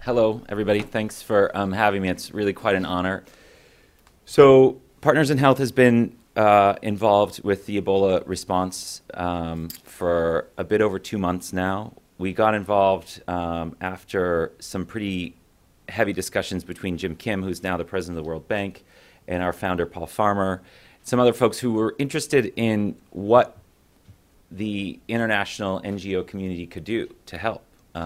Hello, everybody. Thanks for having me. It's really quite an honor. So, Partners in Health has been involved with the Ebola response for a bit over 2 months now. We got involved after some pretty heavy discussions between Jim Kim, who's now the president of the World Bank, and our founder, Paul Farmer, some other folks who were interested in what the international NGO community could do to help.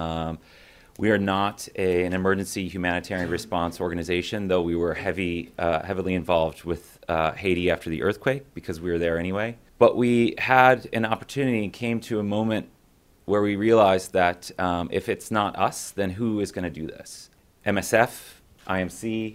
We are not an emergency humanitarian response organization, though we were heavily involved with Haiti after the earthquake because we were there anyway. But we had an opportunity and came to a moment where we realized that if it's not us, then who is going to do this? MSF, IMC,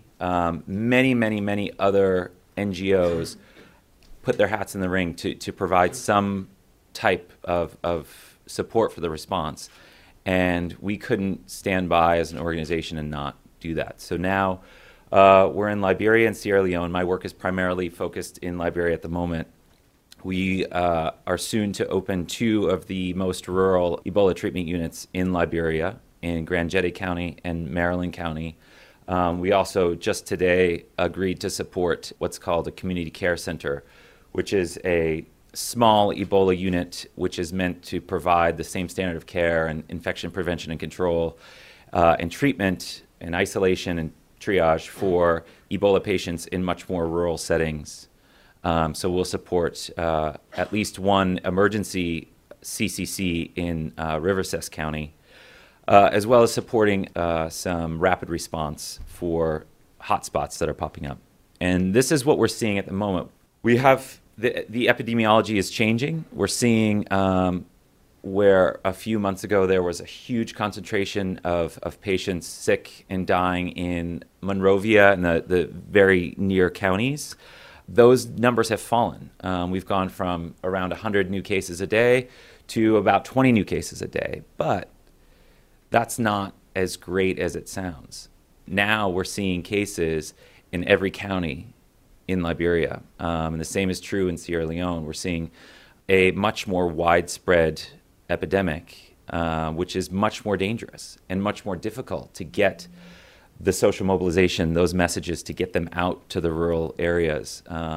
many other NGOs put their hats in the ring to provide some type of support for the response. And we couldn't stand by as an organization and not do that. So now we're in Liberia and Sierra Leone. My work is primarily focused in Liberia at the moment. We are soon to open 2 of the most rural Ebola treatment units in Liberia, in Grand Jetty County and Maryland County. We also just today agreed to support what's called a community care center, which is a small Ebola unit which is meant to provide the same standard of care and infection prevention and control and treatment and isolation and triage for Ebola patients in much more rural settings. So we'll support at least one emergency CCC in Riversess County, as well as supporting some rapid response for hotspots that are popping up. And this is what we're seeing at the moment. We have the epidemiology is changing. We're seeing where a few months ago there was a huge concentration of patients sick and dying in Monrovia and the very near counties. Those numbers have fallen. We've gone from around 100 new cases a day to about 20 new cases a day. But that's not as great as it sounds. Now we're seeing cases in every county in Liberia. And the same is true in Sierra Leone. We're seeing a much more widespread epidemic, which is much more dangerous and much more difficult to get the social mobilization, those messages, to get them out to the rural areas.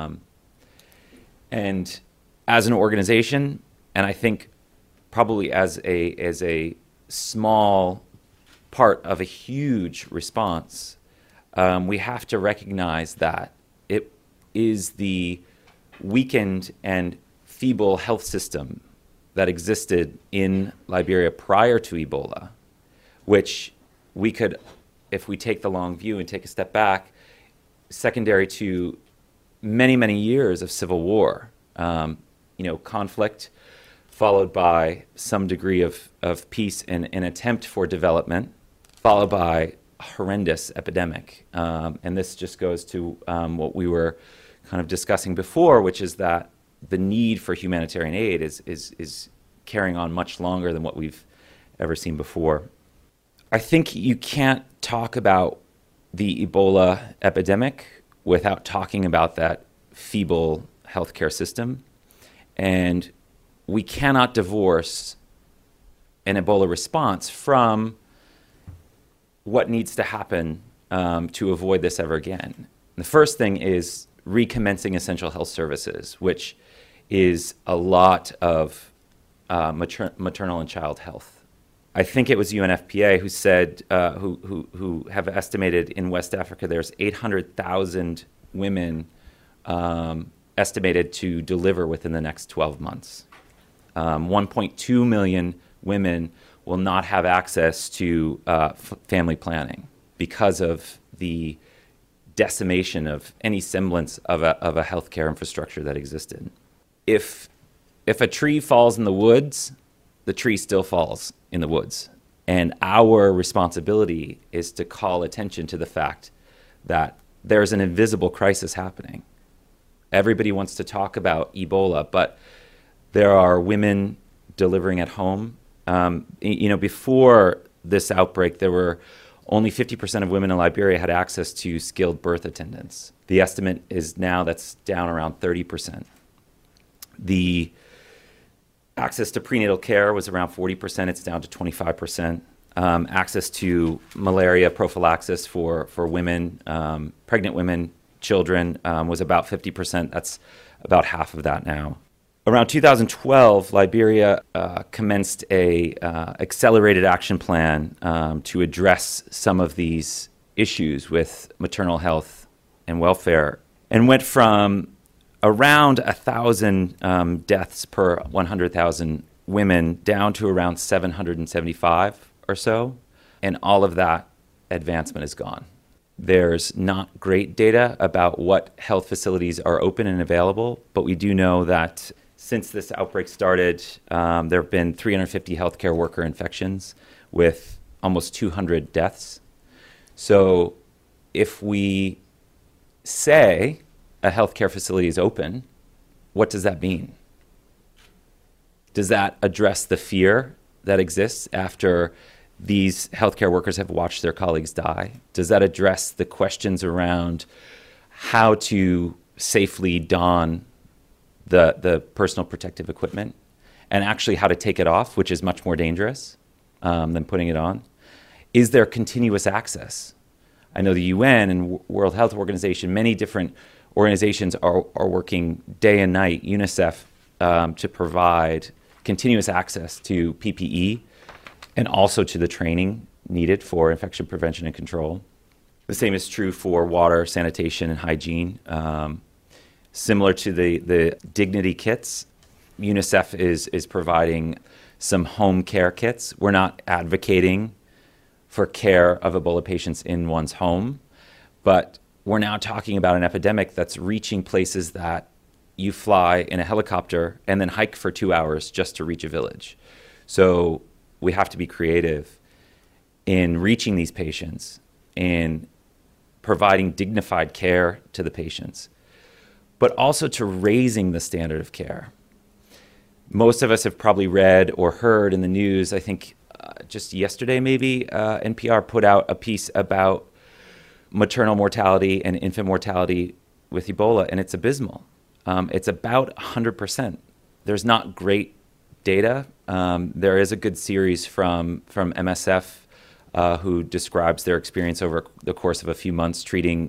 And as an organization, and I think probably as a small part of a huge response, we have to recognize that it is the weakened and feeble health system that existed in Liberia prior to Ebola, which we could, if we take the long view and take a step back, secondary to many years of civil war, conflict followed by some degree of peace and an attempt for development, followed by a horrendous epidemic. And this just goes to what we were kind of discussing before, which is that the need for humanitarian aid is carrying on much longer than what we've ever seen before. I think you can't talk about the Ebola epidemic without talking about that feeble healthcare system. And we cannot divorce an Ebola response from what needs to happen to avoid this ever again. The first thing is recommencing essential health services, which is a lot of maternal and child health. I think it was UNFPA who said, who have estimated in West Africa there's 800,000 women estimated to deliver within the next 12 months. 1.2 million women will not have access to family planning because of the decimation of any semblance of a healthcare infrastructure that existed. If a tree falls in the woods, the tree still falls in the woods. And our responsibility is to call attention to the fact that there's an invisible crisis happening. Everybody wants to talk about Ebola, but there are women delivering at home. Before this outbreak, there were only 50% of women in Liberia had access to skilled birth attendants. The estimate is now that's down around 30%. The access to prenatal care was around 40%. It's down to 25%. access to malaria prophylaxis for women, pregnant women, children, was about 50%. That's about half of that now. Around 2012, Liberia commenced a accelerated action plan to address some of these issues with maternal health and welfare, and went from around 1,000 deaths per 100,000 women down to around 775 or so, and all of that advancement is gone. There's not great data about what health facilities are open and available, but we do know that since this outbreak started, there have been 350 healthcare worker infections with almost 200 deaths. So if we say a healthcare facility is open, what does that mean? Does that address the fear that exists after these healthcare workers have watched their colleagues die? Does that address the questions around how to safely don the personal protective equipment and actually how to take it off, which is much more dangerous than putting it on? Is there continuous access? I know the UN and World Health Organization, many different organizations are working day and night, UNICEF, to provide continuous access to PPE and also to the training needed for infection prevention and control. The same is true for water, sanitation, and hygiene. Similar to the Dignity kits, UNICEF is providing some home care kits. We're not advocating for care of Ebola patients in one's home, but we're now talking about an epidemic that's reaching places that you fly in a helicopter and then hike for 2 hours just to reach a village. So we have to be creative in reaching these patients and providing dignified care to the patients, but also to raising the standard of care. Most of us have probably read or heard in the news, I think just yesterday maybe, NPR put out a piece about maternal mortality and infant mortality with Ebola, and it's abysmal. It's about 100%. There's not great data. There is a good series from MSF who describes their experience over the course of a few months treating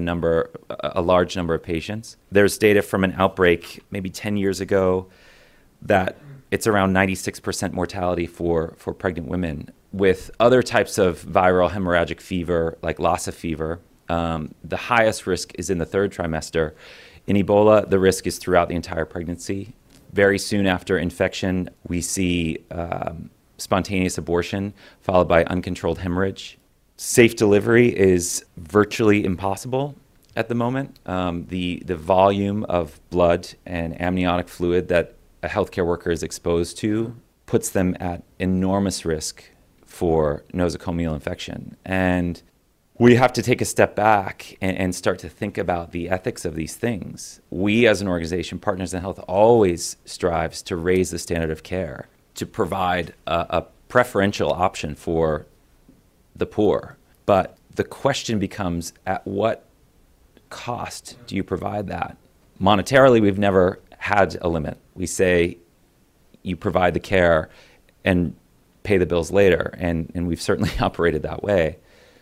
a large number of patients. There's data from an outbreak maybe 10 years ago that it's around 96% mortality for pregnant women. With other types of viral hemorrhagic fever, like Lassa fever, the highest risk is in the third trimester. In Ebola, the risk is throughout the entire pregnancy. Very soon after infection, we see spontaneous abortion followed by uncontrolled hemorrhage. Safe delivery is virtually impossible at the moment. The volume of blood and amniotic fluid that a healthcare worker is exposed to puts them at enormous risk for nosocomial infection. And we have to take a step back and start to think about the ethics of these things. We as an organization, Partners in Health, always strives to raise the standard of care, to provide a preferential option for the poor. But the question becomes, at what cost do you provide that? Monetarily, we've never had a limit. We say you provide the care and pay the bills later, and we've certainly operated that way.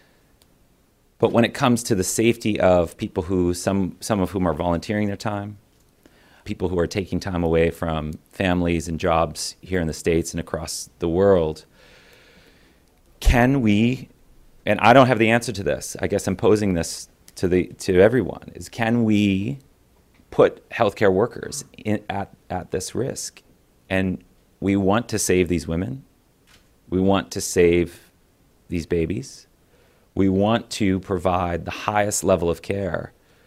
But when it comes to the safety of people who, some of whom are volunteering their time, people who are taking time away from families and jobs here in the States and across the world, can we, and I don't have the answer to this, I guess I'm posing this to everyone, is can we put healthcare workers at this risk? And we want to save these women. We want to save these babies. We want to provide the highest level of care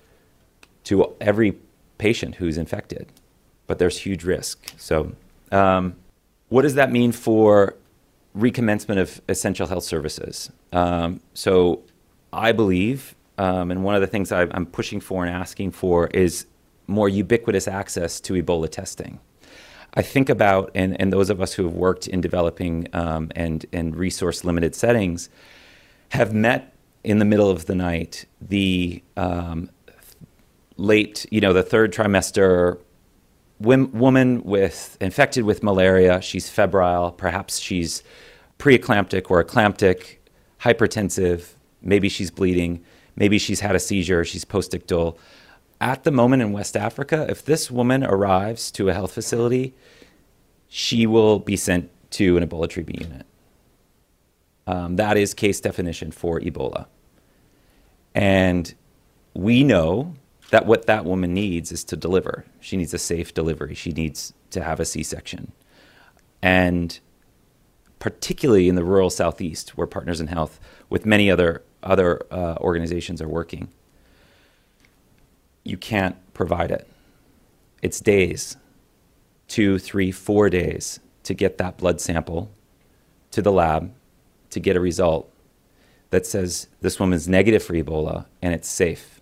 to every patient who's infected, but there's huge risk. So what does that mean for recommencement of essential health services? So I believe, and one of the things I'm pushing for and asking for is more ubiquitous access to Ebola testing. I think about, and those of us who have worked in developing and resource-limited settings have met in the middle of the night the the third trimester woman infected with malaria. She's febrile. Perhaps she's preeclamptic or eclamptic, hypertensive, maybe she's bleeding, maybe she's had a seizure, she's postictal. At the moment in West Africa, if this woman arrives to a health facility, she will be sent to an Ebola treatment unit. That is case definition for Ebola. And we know that what that woman needs is to deliver. She needs a safe delivery. She needs to have a C-section. And particularly in the rural Southeast, where Partners in Health, with many other organizations are working, you can't provide it. It's days, 2, 3, 4 days to get that blood sample to the lab to get a result that says this woman's negative for Ebola and it's safe.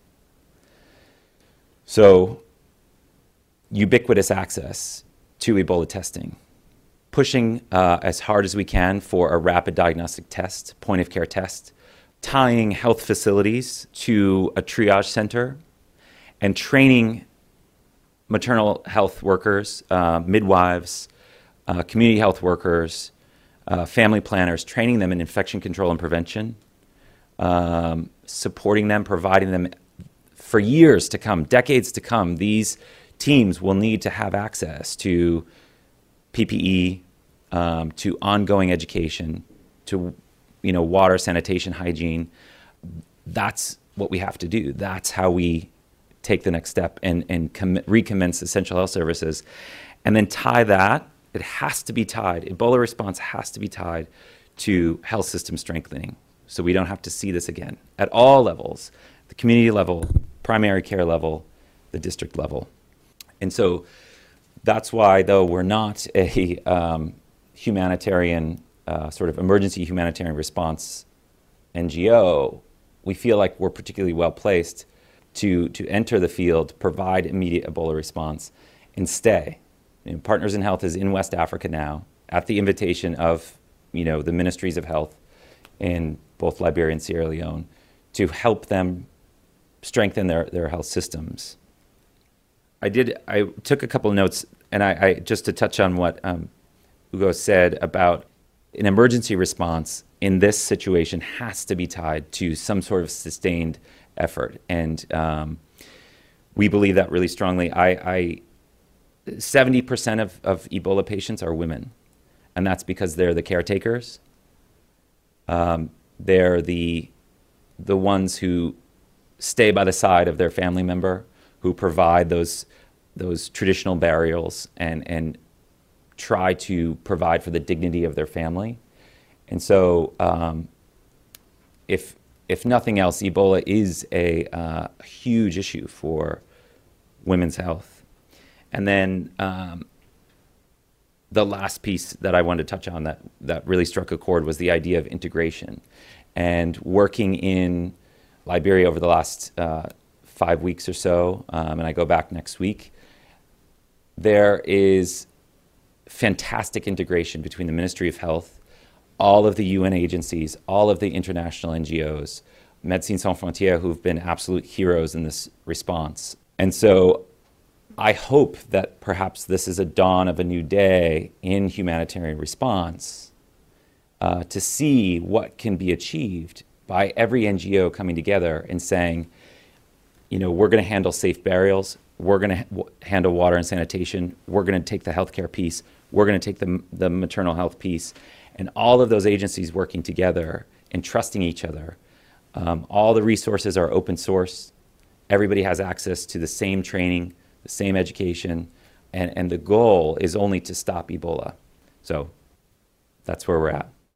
So ubiquitous access to Ebola testing, pushing as hard as we can for a rapid diagnostic test, point of care test, tying health facilities to a triage center, and training maternal health workers, midwives, community health workers, family planners, training them in infection control and prevention, supporting them, providing them for years to come, decades to come. These teams will need to have access to PPE, to ongoing education, to water, sanitation, hygiene. That's what we have to do. That's how we take the next step and recommence essential health services. And then tie that, it has to be tied, Ebola response has to be tied to health system strengthening. So we don't have to see this again at all levels, the community level, primary care level, the district level. And so that's why, though we're not a humanitarian, sort of emergency humanitarian response NGO, we feel like we're particularly well placed to enter the field, provide immediate Ebola response, and stay. Partners in Health is in West Africa now at the invitation of the ministries of health in both Liberia and Sierra Leone to help them strengthen their health systems. I took a couple of notes, and I just to touch on what Ugo said about an emergency response in this situation has to be tied to some sort of sustained effort. And we believe that really strongly. 70% of Ebola patients are women, and that's because they're the caretakers. They're the ones who stay by the side of their family member, who provide those traditional burials and try to provide for the dignity of their family. And so if nothing else, Ebola is a huge issue for women's health. And then the last piece that I wanted to touch on that really struck a chord was the idea of integration. And working in Liberia over the last 5 weeks or so, and I go back next week, there is fantastic integration between the Ministry of Health, all of the UN agencies, all of the international NGOs, Médecins Sans Frontières, who've been absolute heroes in this response. And so I hope that perhaps this is a dawn of a new day in humanitarian response, to see what can be achieved by every NGO coming together and saying, we're going to handle safe burials, we're going to handle water and sanitation, we're going to take the healthcare piece, we're going to take the maternal health piece, and all of those agencies working together and trusting each other. All the resources are open source. Everybody has access to the same training, the same education, and the goal is only to stop Ebola. So that's where we're at.